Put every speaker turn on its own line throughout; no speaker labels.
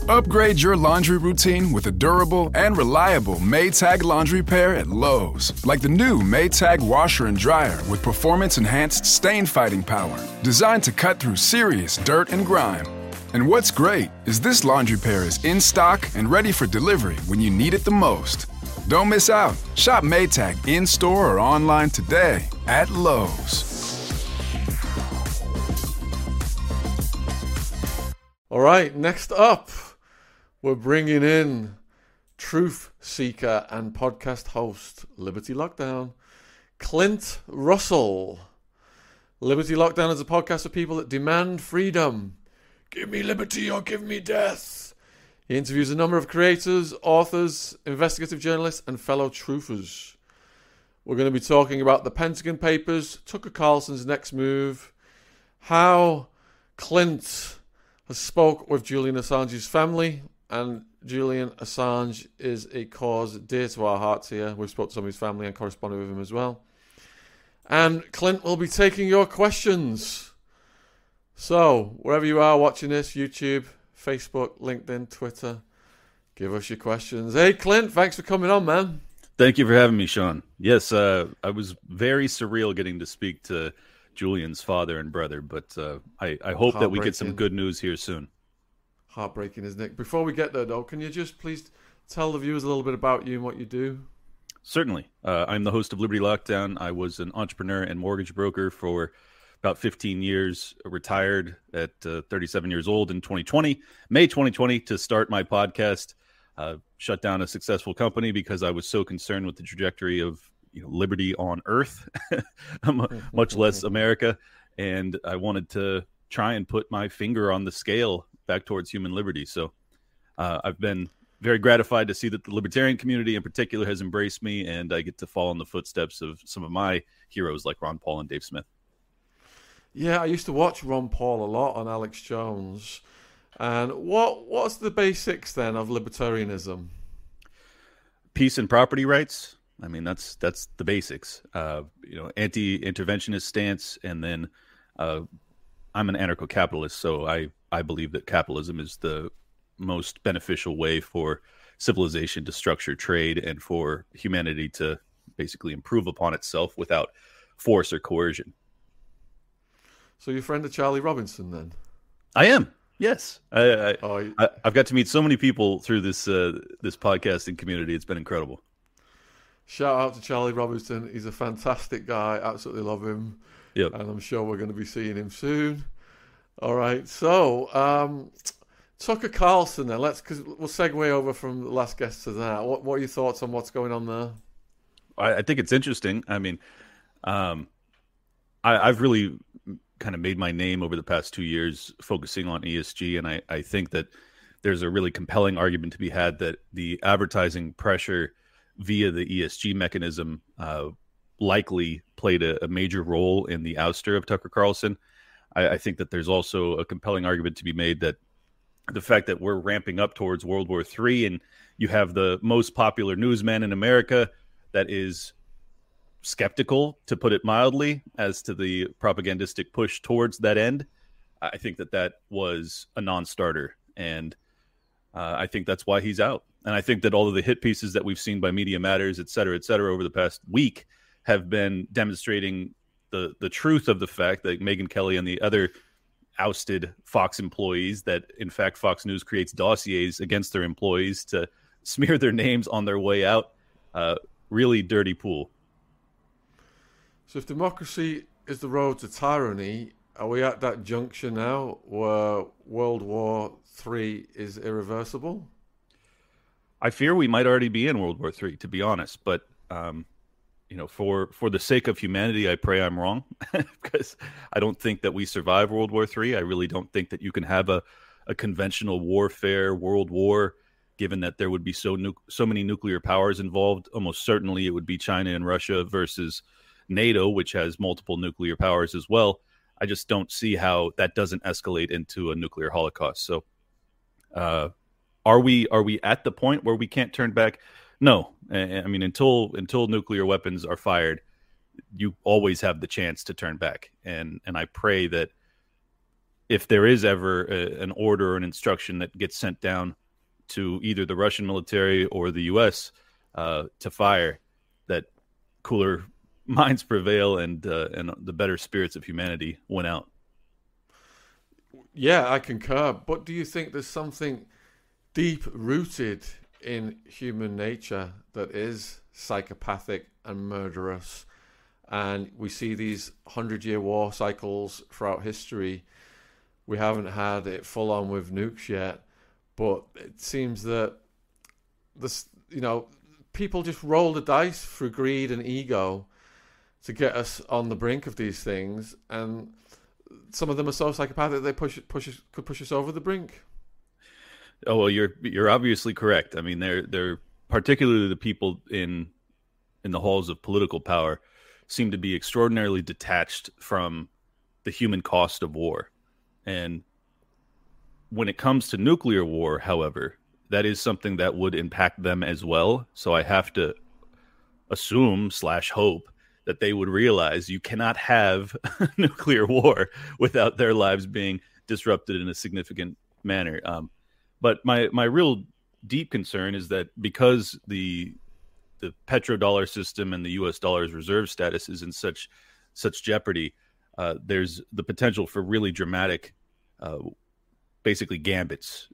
Upgrade your laundry routine with a durable and reliable Maytag laundry pair at Lowe's. Like the new Maytag washer and dryer with performance-enhanced stain-fighting power. Designed to cut through serious dirt and grime. And what's great is this laundry pair is in stock and ready for delivery when you need it the most. Don't miss out. Shop Maytag in-store or online today at Lowe's.
All right, next up, we're bringing in truth seeker and podcast host, Liberty Lockdown, Clint Russell. Liberty Lockdown is a podcast for people that demand freedom. Give me liberty or give me death. He interviews a number of creators, authors, investigative journalists, and fellow truthers. We're going to be talking about the Pentagon Papers, Tucker Carlson's next move, how Clint has spoke with Julian Assange's family, and Julian Assange is a cause dear to our hearts here. We've spoken to some of his family and corresponded with him as well. And Clint will be taking your questions. So, wherever you are watching this, YouTube, Facebook, LinkedIn, Twitter, give us your questions. Hey, Clint, thanks for coming on, man.
Thank you for having me, Sean. Yes, I was very surreal getting to speak to Julian's father and brother, but I hope that we get some good news here soon.
Heartbreaking, isn't it? Before we get there, though, can you just please tell the viewers a little bit about you and what you do?
Certainly. I'm the host of Liberty Lockdown. I was an entrepreneur and mortgage broker for about 15 years, retired at 37 years old in 2020, May 2020, to start my podcast. Shut down a successful company because I was so concerned with the trajectory of liberty on Earth, much less America. And I wanted to try and put my finger on the scale back towards human liberty. So I've been very gratified to see that the libertarian community in particular has embraced me, and I get to follow in the footsteps of some of my heroes like Ron Paul and Dave Smith.
Yeah, I used to watch Ron Paul a lot on Alex Jones. And what's the basics then of libertarianism?
Peace and property rights. I mean, that's the basics. Anti-interventionist stance, and then I'm an anarcho-capitalist, so I believe that capitalism is the most beneficial way for civilization to structure trade and for humanity to basically improve upon itself without force or coercion.
So you're a friend of Charlie Robinson, then?
I am. Yes, I've got to meet so many people through this podcasting community. It's been incredible.
Shout out to Charlie Robinson. He's a fantastic guy. Absolutely love him.
Yep.
And I'm sure we're going to be seeing him soon. All right. So, Tucker Carlson then. Because we'll segue over from the last guest to that. What are your thoughts on what's going on there?
I think it's interesting. I mean, I've really kind of made my name over the past 2 years focusing on ESG, and I think that there's a really compelling argument to be had that the advertising pressure via the ESG mechanism likely played a major role in the ouster of Tucker Carlson. I think that there's also a compelling argument to be made that the fact that we're ramping up towards World War III, and you have the most popular newsman in America that is skeptical, to put it mildly, as to the propagandistic push towards that end, I think that was a non-starter. And I think that's why he's out. And I think that all of the hit pieces that we've seen by Media Matters, et cetera, over the past week have been demonstrating the truth of the fact that Megyn Kelly and the other ousted Fox employees, that in fact Fox News creates dossiers against their employees to smear their names on their way out. Really dirty pool.
So if democracy is the road to tyranny, are we at that juncture now where World War III is irreversible?
I fear we might already be in World War III, to be honest. But, for the sake of humanity, I pray I'm wrong, because I don't think that we survive World War III. I really don't think that you can have a conventional warfare world war, given that there would be so many nuclear powers involved. Almost certainly it would be China and Russia versus NATO, which has multiple nuclear powers as well. I just don't see how that doesn't escalate into a nuclear holocaust. So are we at the point where we can't turn back? No. I mean, until nuclear weapons are fired, you always have the chance to turn back. And I pray that if there is ever an order or an instruction that gets sent down to either the Russian military or the U.S. To fire, that cooler minds prevail and the better spirits of humanity win out.
Yeah, I concur. But do you think there's something deep rooted in human nature that is psychopathic and murderous? And we see these 100-year war cycles throughout history. We haven't had it full on with nukes yet, but it seems that this, people just roll the dice through greed and ego to get us on the brink of these things, and some of them are so psychopathic they could push us over the brink.
Oh well, you're obviously correct. I mean, they're particularly the people in the halls of political power seem to be extraordinarily detached from the human cost of war. And when it comes to nuclear war, however, that is something that would impact them as well. So I have to assume / hope that they would realize you cannot have nuclear war without their lives being disrupted in a significant manner. But my real deep concern is that because the petrodollar system and the U.S. dollar's reserve status is in such jeopardy, there's the potential for really dramatic, basically gambits.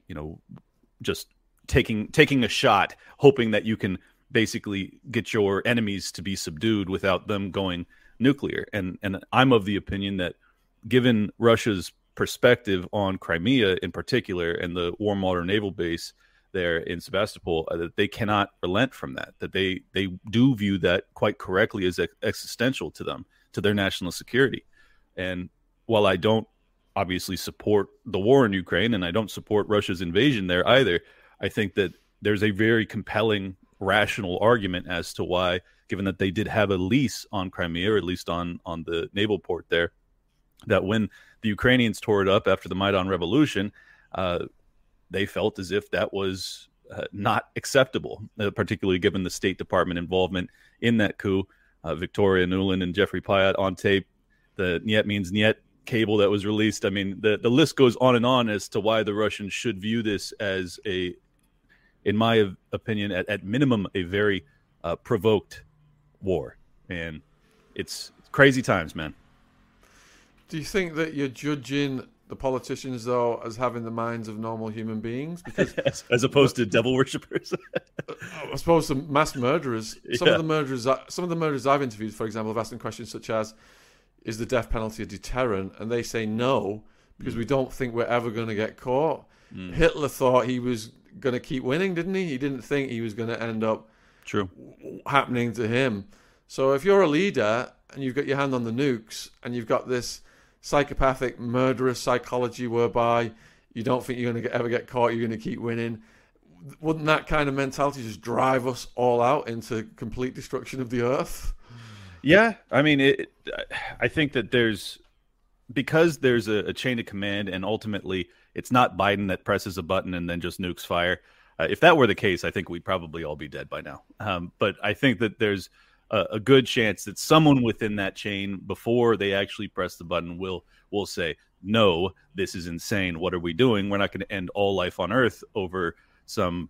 Just taking a shot, hoping that you can basically get your enemies to be subdued without them going nuclear. And I'm of the opinion that, given Russia's perspective on Crimea in particular and the Warm Water Naval Base there in Sevastopol, that they cannot relent from that, that they do view that quite correctly as existential to them, to their national security. And while I don't obviously support the war in Ukraine, and I don't support Russia's invasion there either, I think that there's a very compelling, rational argument as to why, given that they did have a lease on Crimea, or at least on the naval port there, that when the Ukrainians tore it up after the Maidan Revolution, they felt as if that was not acceptable, particularly given the State Department involvement in that coup. Victoria Nuland and Jeffrey Pyatt on tape, the Niet means Niet cable that was released. I mean, the list goes on as to why the Russians should view this as in my opinion, at minimum, a very provoked war. And it's crazy times, man.
Do you think that you're judging the politicians, though, as having the minds of normal human beings? Because
as opposed to devil worshippers?
I suppose to mass murderers. Some of the murderers I've interviewed, for example, have asked them questions such as, is the death penalty a deterrent? And they say no, because we don't think we're ever going to get caught. Hitler thought he was going to keep winning, didn't he? He didn't think he was going to end up happening to him. So if you're a leader and you've got your hand on the nukes and you've got this psychopathic, murderous psychology whereby you don't think you're going to ever get caught, you're going to keep winning, wouldn't that kind of mentality just drive us all out into complete destruction of the earth?
Yeah, I mean, I think that because there's a chain of command, and ultimately it's not Biden that presses a button and then just nukes fire. If that were the case, I think we'd probably all be dead by now. But I think that there's a good chance that someone within that chain, before they actually press the button, will say, no, this is insane. What are we doing? We're not going to end all life on Earth over some,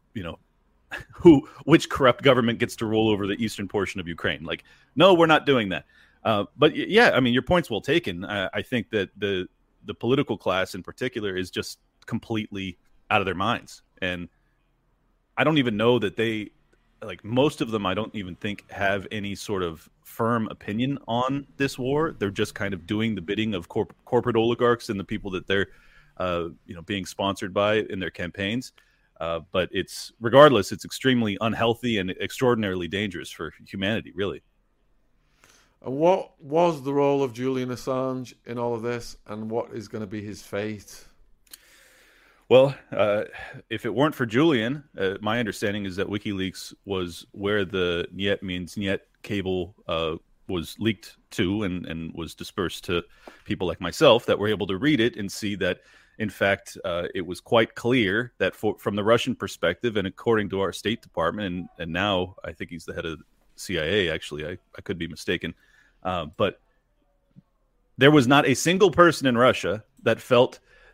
which corrupt government gets to rule over the eastern portion of Ukraine. Like, no, we're not doing that. But yeah, I mean, your point's well taken. I think that the political class in particular is just completely out of their minds. And I don't even know that most of them, I don't even think have any sort of firm opinion on this war. They're just kind of doing the bidding of corporate oligarchs and the people that they're, being sponsored by in their campaigns. But regardless, it's extremely unhealthy and extraordinarily dangerous for humanity, really.
And what was the role of Julian Assange in all of this, and what is going to be his fate?
Well, if it weren't for Julian, my understanding is that WikiLeaks was where the Niet means Niet cable was leaked to and was dispersed to people like myself that were able to read it and see that, in fact, it was quite clear that from the Russian perspective, and according to our State Department, and now I think he's the head of the CIA, actually, I could be mistaken, but there was not a single person in Russia that felt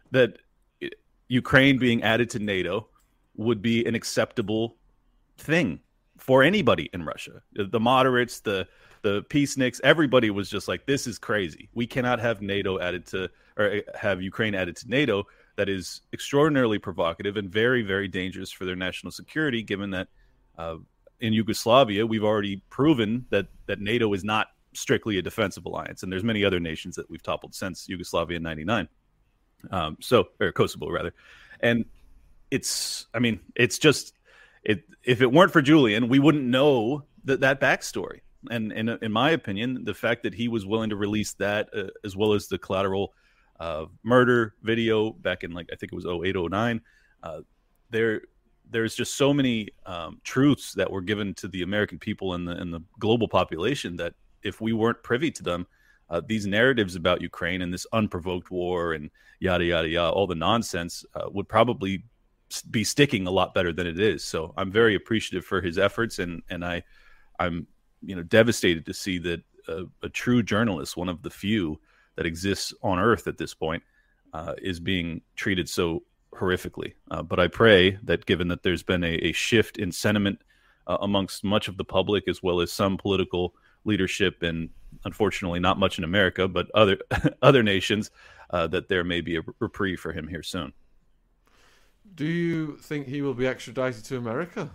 that Ukraine being added to NATO would be an acceptable thing for anybody in Russia. The moderates, the peaceniks, everybody was just like, this is crazy. We cannot have NATO added to, or have Ukraine added to NATO. That is extraordinarily provocative and very, very dangerous for their national security, given that in Yugoslavia, we've already proven that NATO is not strictly a defensive alliance. And there's many other nations that we've toppled since Yugoslavia in 99. Or Kosovo, rather. And it's just, if it weren't for Julian, we wouldn't know that backstory. And in my opinion, the fact that he was willing to release that, as well as the collateral murder video back in, like, I think it was 08, 09, there's just so many truths that were given to the American people and the global population that if we weren't privy to them, these narratives about Ukraine and this unprovoked war and yada, yada, yada, all the nonsense would probably be sticking a lot better than it is. So I'm very appreciative for his efforts. And I'm devastated to see that a true journalist, one of the few that exists on earth at this point, is being treated so horrifically. But I pray that, given that there's been a shift in sentiment amongst much of the public, as well as some political leadership, and unfortunately not much in America, but other nations, that there may be a reprieve for him here soon.
Do you think he will be extradited to America?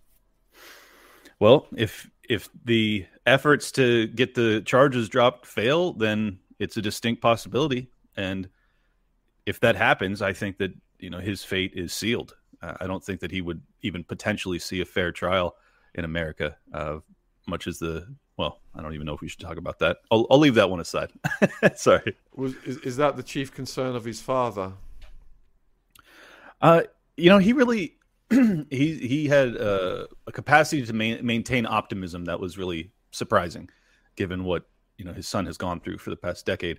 Well, if the efforts to get the charges dropped fail, then it's a distinct possibility. And if that happens, I think that his fate is sealed. I don't think that he would even potentially see a fair trial in America, much as I don't even know if we should talk about that. I'll leave that one aside. Sorry.
Is that the chief concern of his father?
He really he had a capacity to maintain optimism that was really surprising, given what his son has gone through for the past decade.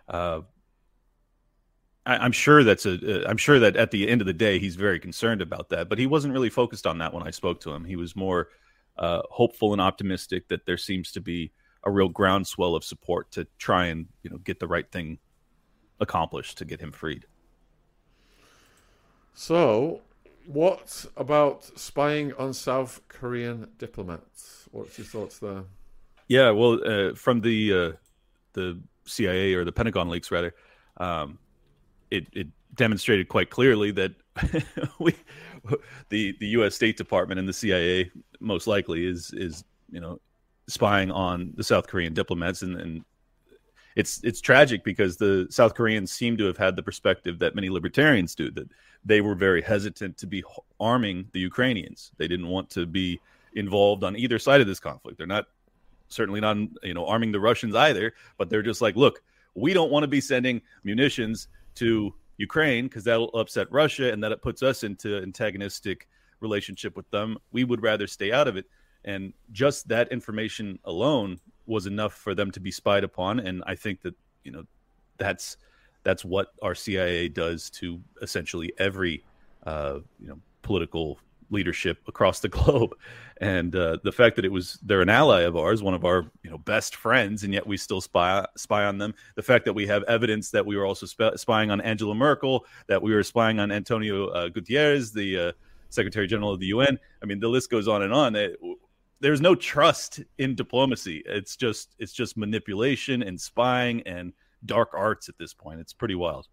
I'm sure I'm sure that at the end of the day, he's very concerned about that, but he wasn't really focused on that when I spoke to him. He was more hopeful and optimistic that there seems to be a real groundswell of support to try and get the right thing accomplished to get him freed.
So, what about spying on South Korean diplomats? What's your thoughts there?
Yeah, well, from the CIA, or the Pentagon leaks, rather, it demonstrated quite clearly that the U.S. State Department and the CIA most likely is spying on the South Korean diplomats, and it's tragic because the South Koreans seem to have had the perspective that many libertarians do, that they were very hesitant to be arming the Ukrainians. They didn't want to be involved on either side of this conflict. They're certainly not arming the Russians either, but they're just like, look, we don't want to be sending munitions to Ukraine because that'll upset Russia and that it puts us into antagonistic relationship with them. We would rather stay out of it. And just that information alone was enough for them to be spied upon. And I think that, that's what our CIA does to essentially every, political leadership across the globe. And the fact that they're an ally of ours, one of our best friends, and yet we still spy on them. The fact that we have evidence that we were also spying on Angela Merkel, that we were spying on Antonio Guterres, the Secretary General of the UN. I mean, the list goes on and on. There's no trust in diplomacy. It's just manipulation and spying and dark arts at this point. It's pretty wild.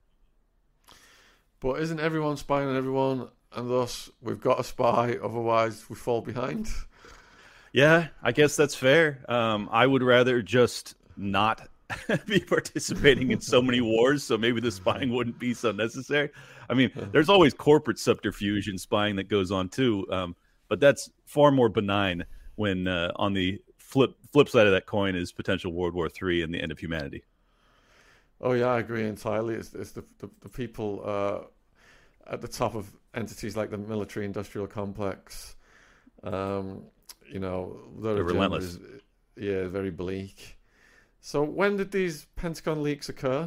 But isn't everyone spying on everyone? And thus, we've got to spy, otherwise we fall behind.
Yeah, I guess that's fair. I would rather just not be participating in so many wars, so maybe the spying wouldn't be so necessary. I mean, there's always corporate subterfuge and spying that goes on too, but that's far more benign when on the flip side of that coin is potential World War III and the end of humanity.
Oh yeah, I agree entirely. It's the people at the top of entities like the military-industrial complex. They're
relentless.
Very bleak. So when did these Pentagon leaks occur?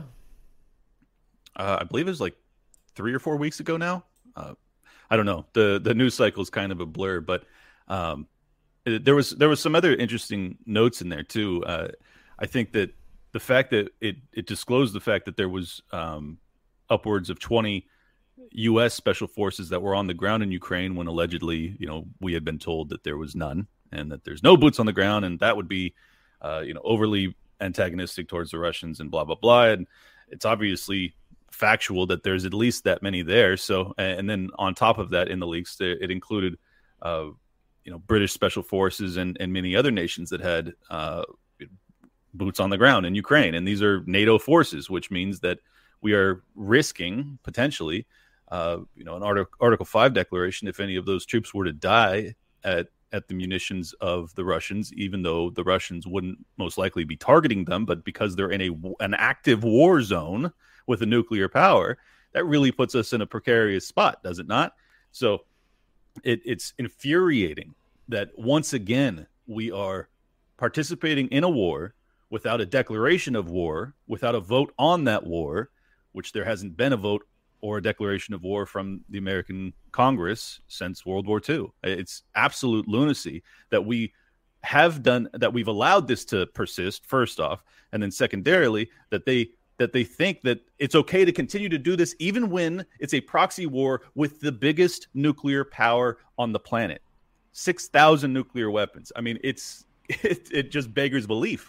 I believe it was like 3 or 4 weeks ago now. I don't know. The news cycle is kind of a blur, but there was some other interesting notes in there too. I think that the fact that it disclosed the fact that there was upwards of 20 U.S. special forces that were on the ground in Ukraine when allegedly, we had been told that there was none and that there's no boots on the ground, and that would be, overly antagonistic towards the Russians and blah, blah, blah. And it's obviously factual that there's at least that many there. So, and then on top of that, in the leaks, it included, British special forces and many other nations that had boots on the ground in Ukraine. And these are NATO forces, which means that we are risking potentially, an Article 5 declaration if any of those troops were to die at the munitions of the Russians, even though the Russians wouldn't most likely be targeting them, but because they're in an active war zone with a nuclear power, that really puts us in a precarious spot, does it not? So it's infuriating that once again we are participating in a war without a declaration of war, without a vote on that war, which there hasn't been a vote or a declaration of war from the American Congress since World War II. It's absolute lunacy that we have done, that we've allowed this to persist, first off, and then secondarily, that they think that it's okay to continue to do this even when it's a proxy war with the biggest nuclear power on the planet. 6,000 nuclear weapons. I mean, it just beggars belief.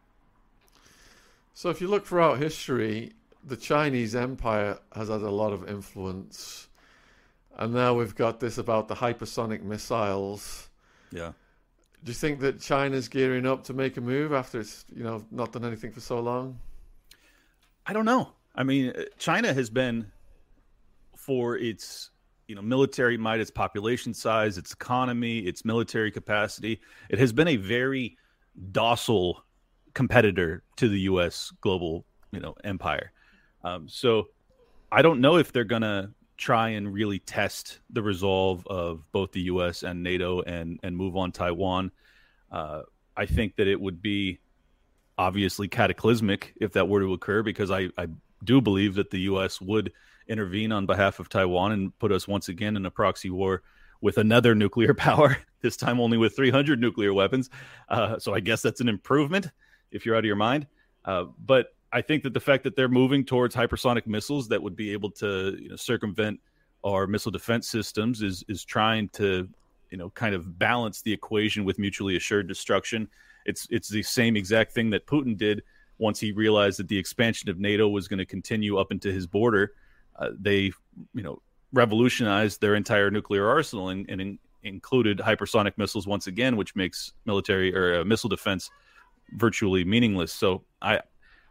So if you look throughout history, the Chinese Empire has had a lot of influence. And now we've got this about the hypersonic missiles.
Yeah.
Do you think that China's gearing up to make a move after it's, not done anything for so long?
I don't know. I mean, China has been, for its, military might, its population size, its economy, its military capacity, it has been a very docile competitor to the U.S. global, empire. So I don't know if they're going to try and really test the resolve of both the U.S. and NATO and move on Taiwan. I think that it would be obviously cataclysmic if that were to occur, because I do believe that the U.S. would intervene on behalf of Taiwan and put us once again in a proxy war with another nuclear power, this time only with 300 nuclear weapons. So I guess that's an improvement if you're out of your mind. But I think that the fact that they're moving towards hypersonic missiles that would be able to circumvent our missile defense systems is trying to kind of balance the equation with mutually assured destruction. It's the same exact thing that Putin did once he realized that the expansion of NATO was going to continue up into his border. They revolutionized their entire nuclear arsenal and included hypersonic missiles once again, which makes military or missile defense virtually meaningless. So I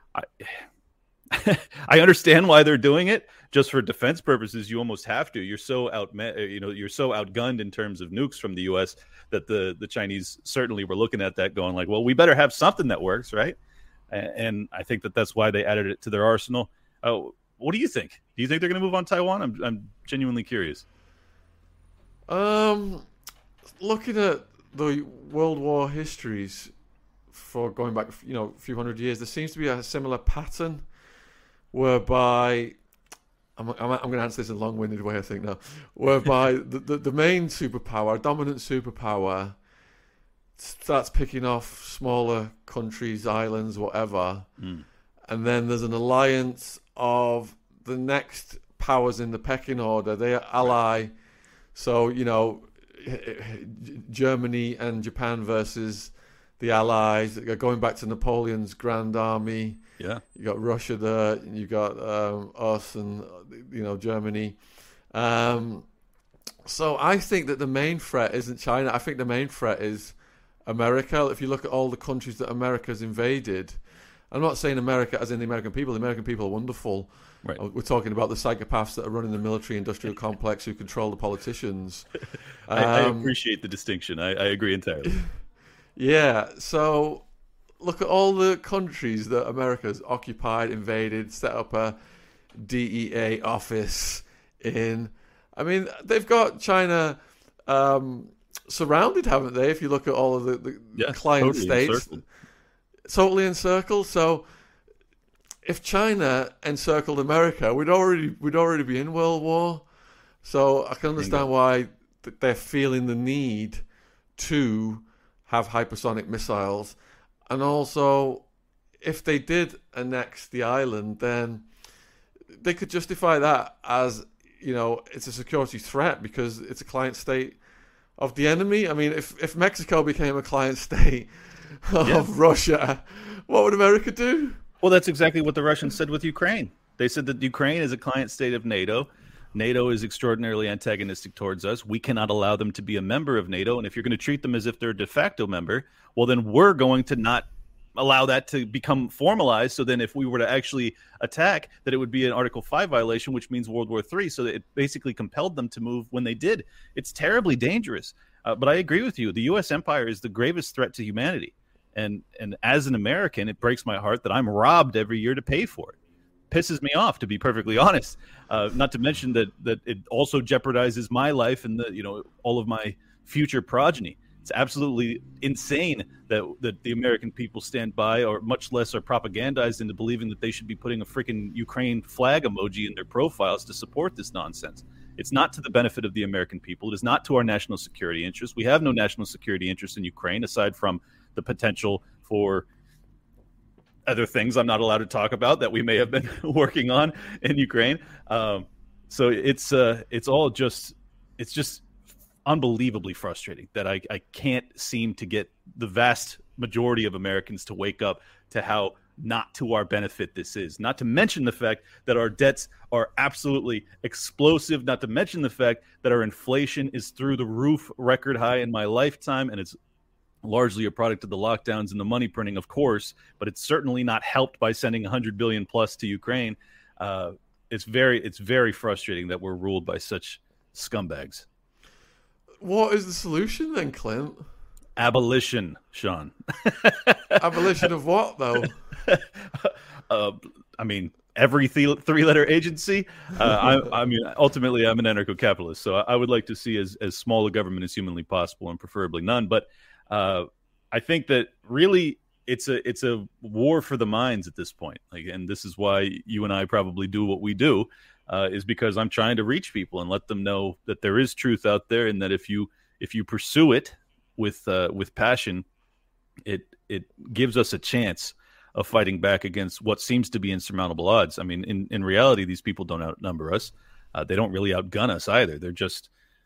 understand why they're doing it. Just for defense purposes, you almost have to. You're so you're so outgunned in terms of nukes from the U.S. that the Chinese certainly were looking at that, going like, "Well, we better have something that works, right?" And I think that that's why they added it to their arsenal. What do you think? Do you think they're going to move on Taiwan? I'm genuinely curious.
Looking at the World War histories for going back, a few hundred years, there seems to be a similar pattern whereby I'm going to answer this in a long-winded way, I think now, whereby the main superpower, dominant superpower, starts picking off smaller countries, islands, whatever, and then there's an alliance of the next powers in the pecking order. They ally, so Germany and Japan versus the Allies, going back to Napoleon's Grand Army.
Yeah,
you got Russia there, you got us, and Germany. So I think that the main threat isn't China. I think the main threat is America. If you look at all the countries that America's invaded, I'm not saying America as in the American people. The American people are wonderful.
Right.
We're talking about the psychopaths that are running the military-industrial complex who control the politicians.
I appreciate the distinction. I agree entirely.
Yeah, so look at all the countries that America's occupied, invaded, set up a DEA office in. I mean, they've got China surrounded, haven't they? If you look at all of the client states. Totally encircled. So if China encircled America, we'd already be in World War. So I can understand why they're feeling the need to have hypersonic missiles. And also, if they did annex the island, then they could justify that as, it's a security threat because it's a client state of the enemy. I mean, if Mexico became a client state of Russia, what would America do?
Well, that's exactly what the Russians said with Ukraine. They said that Ukraine is a client state of NATO. NATO is extraordinarily antagonistic towards us. We cannot allow them to be a member of NATO. And if you're going to treat them as if they're a de facto member, well, then we're going to not allow that to become formalized. So then if we were to actually attack, that it would be an Article 5 violation, which means World War III. So that it basically compelled them to move when they did. It's terribly dangerous. But I agree with you. The U.S. empire is the gravest threat to humanity. And as an American, it breaks my heart that I'm robbed every year to pay for it. Pisses me off, to be perfectly honest. Not to mention that it also jeopardizes my life and all of my future progeny. It's absolutely insane that the American people stand by, or much less are propagandized into believing that they should be putting a freaking Ukraine flag emoji in their profiles to support this nonsense. It's not to the benefit of the American people. It is not to our national security interests. We have no national security interest in Ukraine aside from the potential for other things I'm not allowed to talk about that we may have been working on in Ukraine. So it's just unbelievably frustrating that I can't seem to get the vast majority of Americans to wake up to how not to our benefit this is. Not to mention the fact that our debts are absolutely explosive. Not to mention the fact that our inflation is through the roof, record high in my lifetime, and it's largely a product of the lockdowns and the money printing, of course, but it's certainly not helped by sending 100 billion plus to Ukraine. It's very frustrating that we're ruled by such scumbags.
What is the solution then, Clint?
Abolition, Sean.
Abolition of what, though?
I mean, every three-letter agency. Ultimately, I'm an anarcho-capitalist, so I would like to see as small a government as humanly possible, and preferably none. But I think that really it's a war for the minds at this point. And this is why you and I probably do what we do, is because I'm trying to reach people and let them know that there is truth out there, and that if you pursue it with passion, it gives us a chance of fighting back against what seems to be insurmountable odds. I mean, in reality, these people don't outnumber us. They don't really outgun us either. They're just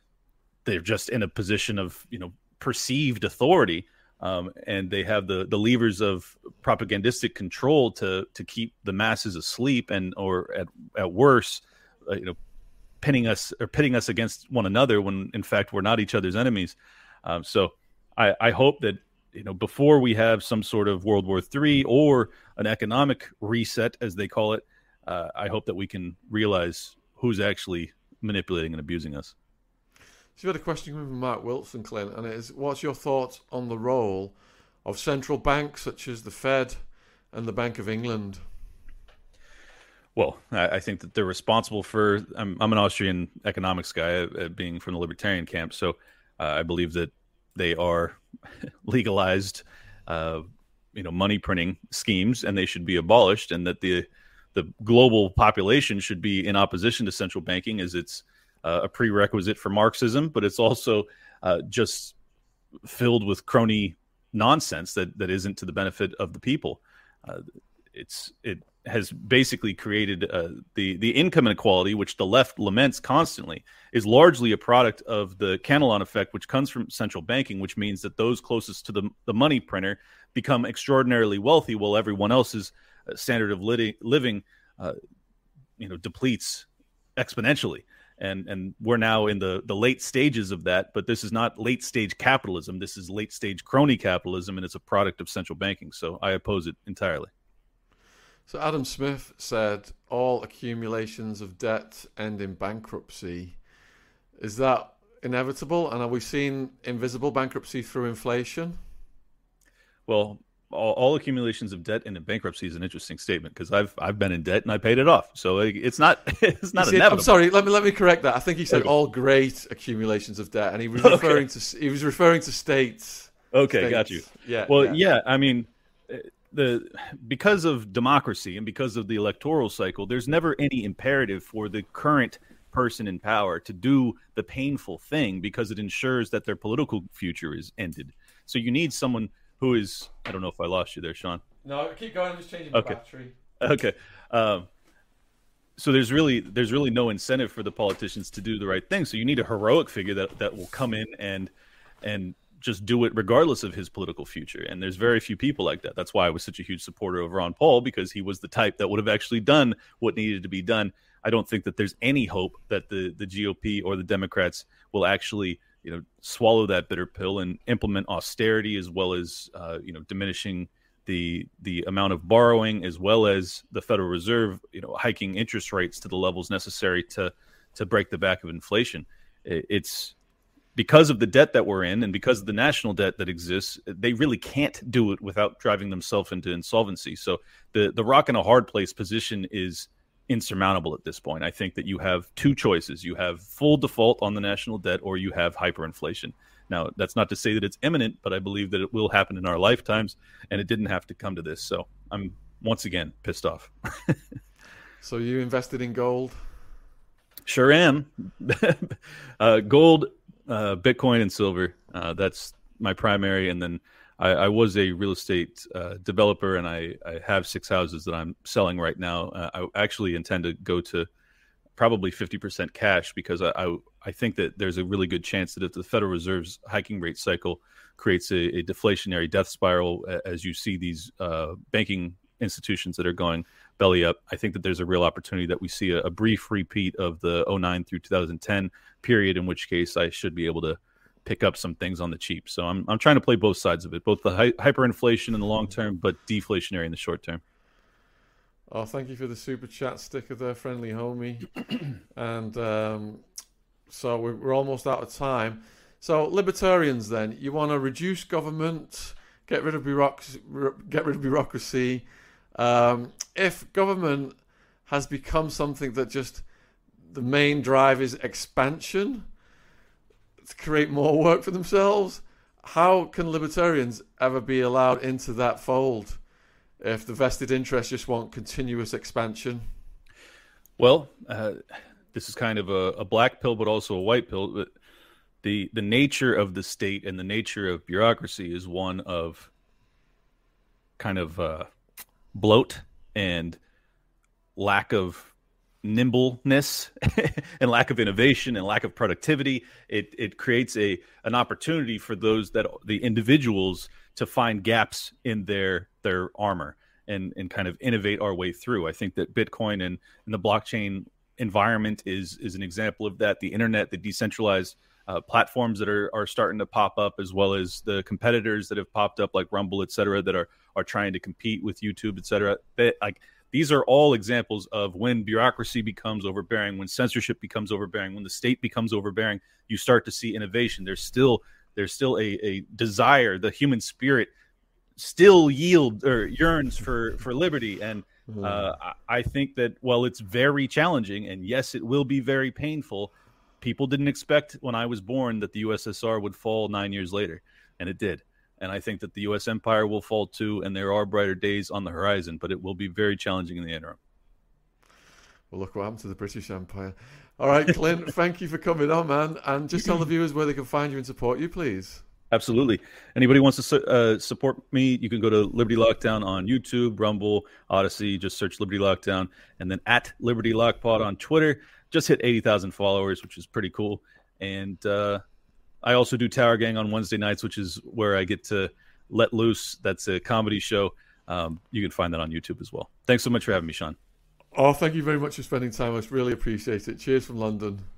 in a position of perceived authority, and they have the levers of propagandistic control to keep the masses asleep, or at worse, pitting us against one another when in fact we're not each other's enemies. So I hope that before we have some sort of World War III or an economic reset, as they call it, I hope that we can realize who's actually manipulating and abusing us.
So you had a question from Mark Wilson, Clint, and it is, what's your thoughts on the role of central banks such as the Fed and the Bank of England?
Well, I think that they're responsible for. I'm an Austrian economics guy, being from the libertarian camp, so I believe that they are legalized, money printing schemes, and they should be abolished, and that the global population should be in opposition to central banking, as it's a prerequisite for Marxism, but it's also just filled with crony nonsense that isn't to the benefit of the people. It has basically created the income inequality, which the left laments constantly, is largely a product of the Cantillon effect, which comes from central banking, which means that those closest to the money printer become extraordinarily wealthy, while everyone else's standard of living depletes exponentially. And we're now in the late stages of that, but this is not late stage capitalism. This is late stage crony capitalism, and it's a product of central banking. So I oppose it entirely.
So Adam Smith said all accumulations of debt end in bankruptcy. Is that inevitable? And are we seeing invisible bankruptcy through inflation?
Well, all accumulations of debt and in bankruptcy is an interesting statement, because I've been in debt and I paid it off. So it's not inevitable.
I'm sorry. Let me correct that. I think he said all great accumulations of debt, and he was referring to states.
Okay,
states.
Got you.
Yeah.
Well, yeah. I mean, because of democracy and because of the electoral cycle, there's never any imperative for the current person in power to do the painful thing, because it ensures that their political future is ended. So you need someone who is, I don't know if I lost you there, Sean.
No, keep going. I'm just changing the battery.
Okay. so there's really no incentive for the politicians to do the right thing. So you need a heroic figure that will come in and just do it regardless of his political future. And there's very few people like that. That's why I was such a huge supporter of Ron Paul, because he was the type that would have actually done what needed to be done. I don't think that there's any hope that the GOP or the Democrats will actually, swallow that bitter pill and implement austerity, as well as, diminishing the amount of borrowing, as well as the Federal Reserve, hiking interest rates to the levels necessary to break the back of inflation. It's because of the debt that we're in, and because of the national debt that exists, they really can't do it without driving themselves into insolvency. So the rock in a hard place position is insurmountable at this point. I think that you have two choices. You have full default on the national debt, or you have hyperinflation. Now, that's not to say that it's imminent, but I believe that it will happen in our lifetimes, and it didn't have to come to this. So I'm, once again, pissed off.
So you invested in gold?
Sure am. Gold, Bitcoin, and silver. That's my primary. And then I was a real estate developer, and I have 6 houses that I'm selling right now. I actually intend to go to probably 50% cash, because I think that there's a really good chance that if the Federal Reserve's hiking rate cycle creates a deflationary death spiral, as you see these banking institutions that are going belly up, I think that there's a real opportunity that we see a brief repeat of the 2009 through 2010 period, in which case I should be able to pick up some things on the cheap. So I'm trying to play both sides of it, both the hyperinflation in the long term, but deflationary in the short term.
Oh, thank you for the super chat sticker there, friendly homie. And so we're almost out of time. So libertarians, then, you want to reduce government, get rid of bureaucracy. If government has become something that just the main drive is expansion to create more work for themselves, how can libertarians ever be allowed into that fold if the vested interests just want continuous expansion?
Well, this is kind of a black pill, but also a white pill. But the nature of the state and the nature of bureaucracy is one of kind of bloat and lack of nimbleness and lack of innovation and lack of productivity. It creates an opportunity for the individuals to find gaps in their armor and kind of innovate our way through. I think that Bitcoin and the blockchain environment is an example of that. The internet, the decentralized platforms that are starting to pop up, as well as the competitors that have popped up like Rumble, et cetera, that are trying to compete with YouTube, et cetera. These are all examples of when bureaucracy becomes overbearing, when censorship becomes overbearing, when the state becomes overbearing, you start to see innovation. There's still a desire. The human spirit still yearns for liberty. And I think that while it's very challenging, and yes, it will be very painful, people didn't expect when I was born that the USSR would fall 9 years later, and it did. And I think that the U.S. empire will fall too, and there are brighter days on the horizon, but it will be very challenging in the interim.
Well, look what happened to the British Empire. All right, Clint, thank you for coming on, man. And just tell the viewers where they can find you and support you, please.
Absolutely. Anybody wants to support me, you can go to Liberty Lockdown on YouTube, Rumble, Odyssey. Just search Liberty Lockdown. And then at Liberty Lockpod on Twitter. Just hit 80,000 followers, which is pretty cool. And I also do Tower Gang on Wednesday nights, which is where I get to let loose. That's a comedy show. You can find that on YouTube as well. Thanks so much for having me, Sean.
Oh, thank you very much for spending time with us. Really appreciate it. Cheers from London.